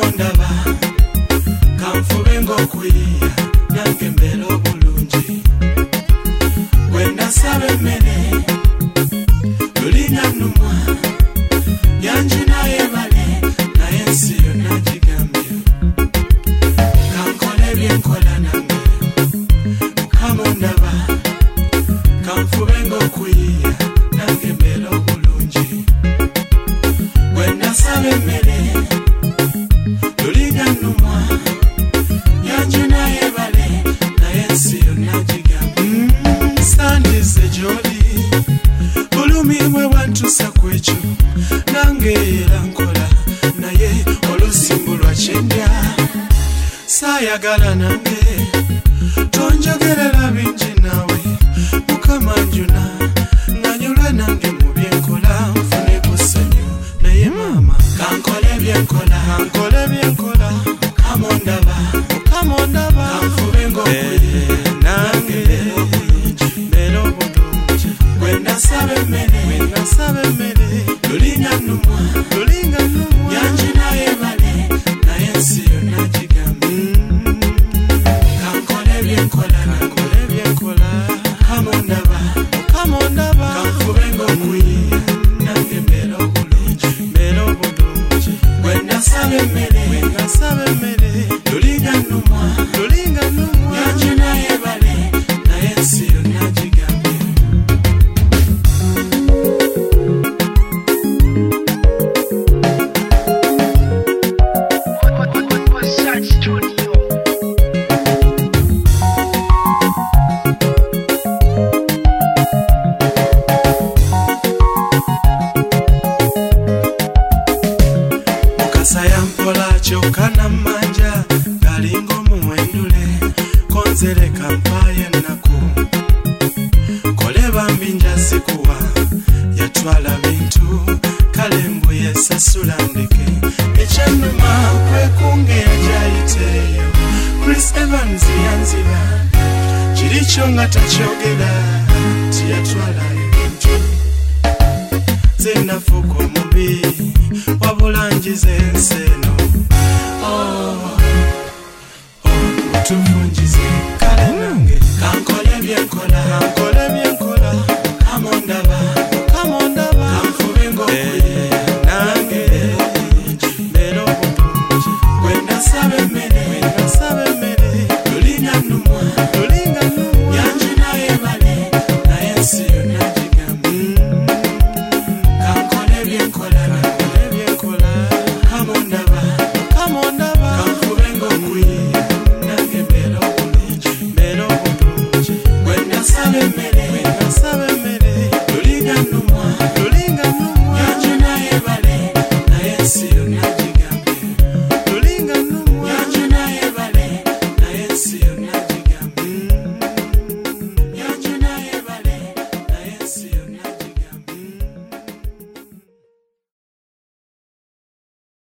kamondaba kamfube ng'okwiya nange mbeera obulungi wenda saba emmere lulinga nnumwa yanjina yebale naye ensi yonna gigambye kankole byenkola nange kamondaba kamfube ng'okwiya nange mbeera obulungi wenda saba emmere lulinga nnumwa yanjina yebale naye ensi yonna gigambye sandize gy'oli bulumi bwe wantuusa ku ekyo nange era nkola naye olusimbulwa kyendya saayagala nange tonjogerera bingi naawe mukama njuna nganyulwe nange mu byenkola nfune ku ssanyu naye maama kankole byenkola kamondaba kanfube ng'okwiya nange mbeera obulungi wenda saba emmere lulinga nnumwa yanjina yebale naye ensi yonna gigambye kankole byenkola kamondaba kanfube ng'okwiya nange mbeera obulungi wenda saba emmere lulinga nnumwa yanjina yebale naye ensi yonna gigambye sayampola kyokka nammanja galinga omumwendule konzereka mpaayo ennaku kole bambi njazikuwa yatwala bintu kale mbuye sasula ndeke ekyannuma kwekungeya gyayiteeyo Chris Evans yanziba kiri kyo nga takyogera tiyatwala ebintu zenafuuka omubi wabula njize enseno tuvunjize kale nange kankole byenkola kamondaba kanfube ng'okwiya nange mbeera obulungi wenda saba emmere lulinga nnumwa yanjina yebale naye ensi yonna gigambye kankole byenkola kamondaba kanfube ng'okwiya nange mbeera obulungi wenda saba emmere